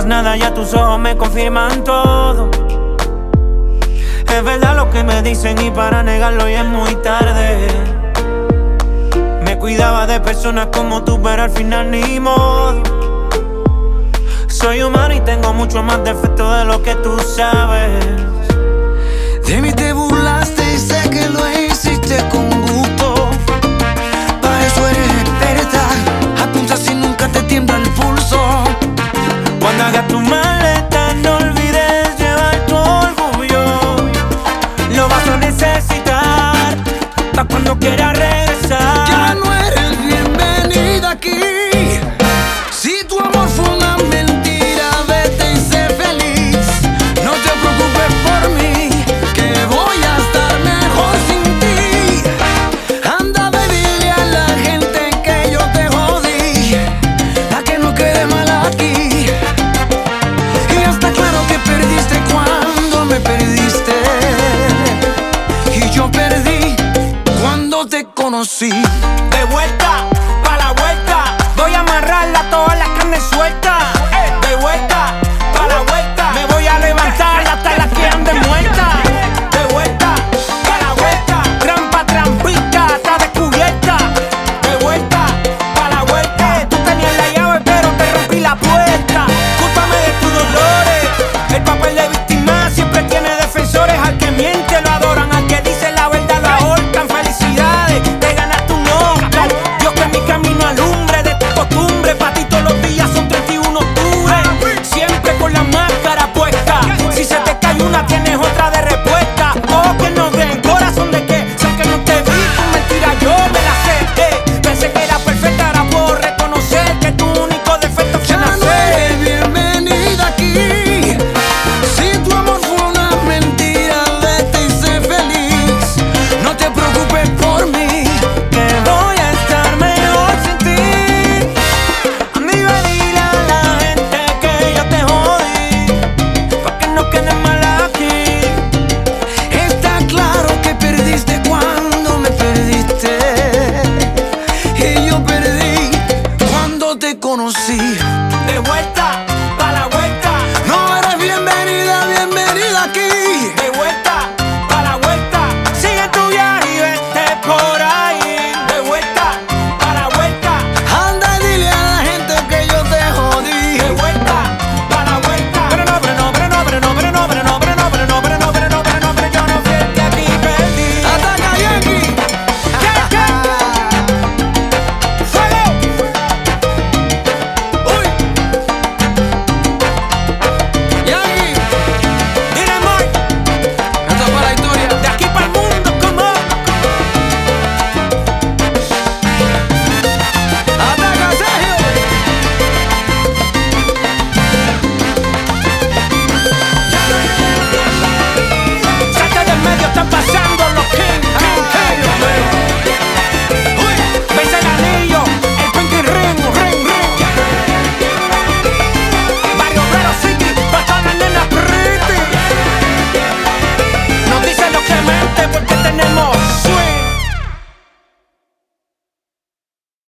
nada, ya tus ojos me confirman todo. Es verdad lo que me dicen y para negarlo ya es muy tarde. Me cuidaba de personas como tú, pero al final ni modo. Soy humano y tengo mucho más defectos de lo que tú sabes. De mí te burlaste y sé que lo hiciste con gusto. Para eso eres experta, apuntas y nunca te tiembla el pulso. Cuando hagas tu maleta no olvides llevar tu orgullo. Lo vas a necesitar pa' cuando quieras regresar. Ya no eres bienvenida aquí. Si tu amor fue una mentira, vete y sé feliz. No te preocupes por mí, que voy a estar mejor sin ti. Anda, baby, dile a la gente que yo te jodí, pa' que no quede mal aquí. Y ya está claro que perdiste cuando me perdiste, y yo perdí cuando te conocí. De vuelta